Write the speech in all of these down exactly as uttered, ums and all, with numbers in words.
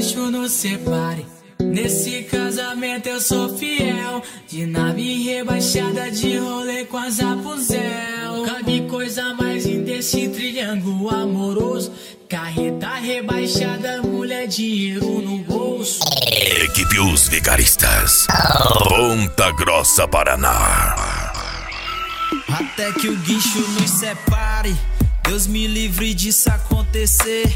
guincho nos separe. Nesse casamento eu sou fiel, de nave rebaixada, de rolê com a Zapuzel. Nunca vi coisa mais linda desse triângulo amoroso. Carreta rebaixada, mulher, dinheiro no bolso. Equipe Os Vigaristas, Ponta Grossa, Paraná. Até que o guincho nos separe, Deus me livre disso acontecer.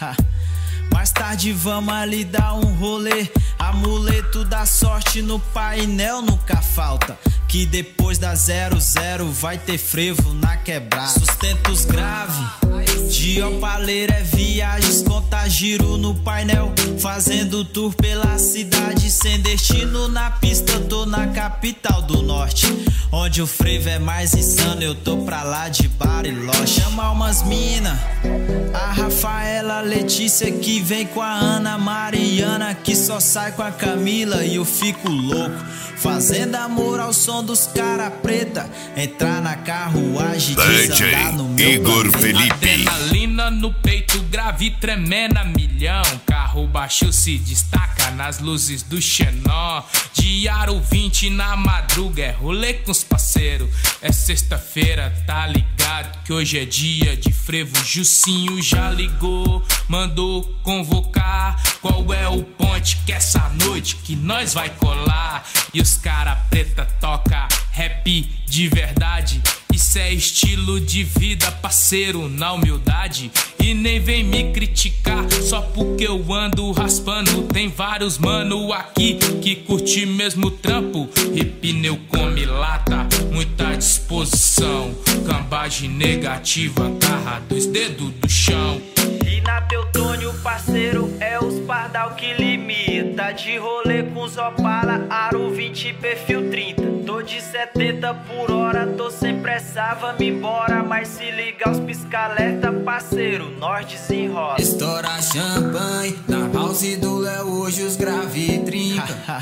Mais tarde vamos ali dar um rolê. Amuleto da sorte no painel nunca falta, que depois da zero zero vai ter frevo na quebrada. Sustentos grave, de opaleira é viagens, conta giro no painel, fazendo tour pela cidade sem destino. Na pista tô na capital do norte, onde o frevo é mais insano, eu tô pra lá de Bariloche. Chama umas mina, a Rafaela, a Letícia que vem com a Ana, Mariana que só sai com a Camila e eu fico louco, fazendo amor ao som dos cara preta, entrar na carruagem, desandar no meu Igor planeta. Felipe. Adrenalina no peito, grave tremendo a milhão. Carro baixo se destaca nas luzes do Xenon. De aro vinte na madruga, é rolê com os parceiros. É sexta-feira, tá ligado que hoje é dia de frevo. Jucinho já ligou, mandou convocar. Qual é o ponte que essa noite que nós vai colar? E os cara preta toca rap de verdade. Isso é estilo de vida, parceiro, na humildade. E nem vem me criticar só porque eu ando raspando. Tem vários mano aqui que curte mesmo trampo. E pneu come lata, muita disposição. Cambagem negativa, garra dos dedos do chão. E na Teutônio, parceiro, é os pardal que limita. De rolê com os Opala, aro vinte, perfil trinta. Tô de setenta por hora, tô sem pressa, vamos embora. Mas se ligar os pisca-alerta, parceiro, nós desenrola. Estoura champanhe, na house do Léo hoje os grave trinca.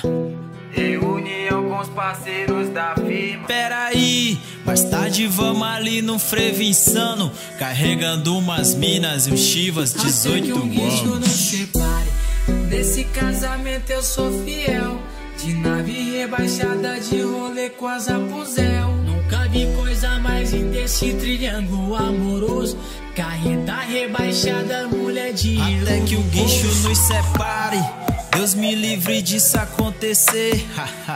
Reunião com os parceiros da firma. Peraí, mais tarde vamos ali no frevo insano, carregando umas minas e uns chivas dezoito Até que um guincho anos. nos separe. Nesse casamento eu sou fiel, de nave rebaixada, de rolê com a Zapuzel. Nunca vi coisa mais linda desse triângulo amoroso. Carreta rebaixada, mulher, dinheiro. Até que o no guincho bolso. nos separe, Deus me livre disso acontecer.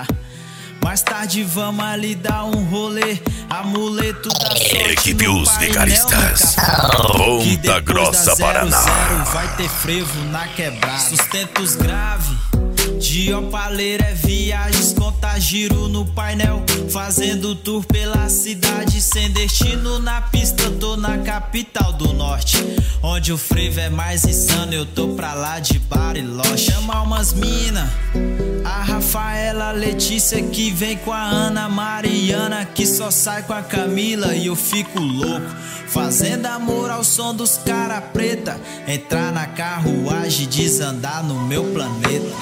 Mais tarde vamos ali dar um rolê. Amuleto da sorte Equipe no Os painel Vigaristas, nunca falta, que Ponta depois Grossa, da zero Paraná. zero vai ter frevo na quebrada. Sustentos grave, de opaleira é viagens, conta giro no painel, fazendo tour pela cidade sem destino. Na pista tô na capital do norte, onde o frevo é mais insano, eu tô pra lá de Bariloche. Chama umas mina, a Rafaela, a Letícia que vem com a Ana, Mariana que só sai com a Camila e eu fico louco, fazendo amor ao som dos cara preta, entrar na carruagem, desandar no meu planeta.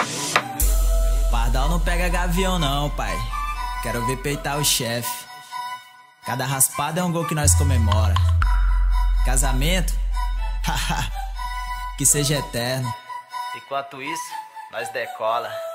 Pardal não pega gavião não, pai. Quero ver peitar o chefe. Cada raspada é um gol que nós comemora. Casamento? Haha, que seja eterno. Enquanto isso, nós decola.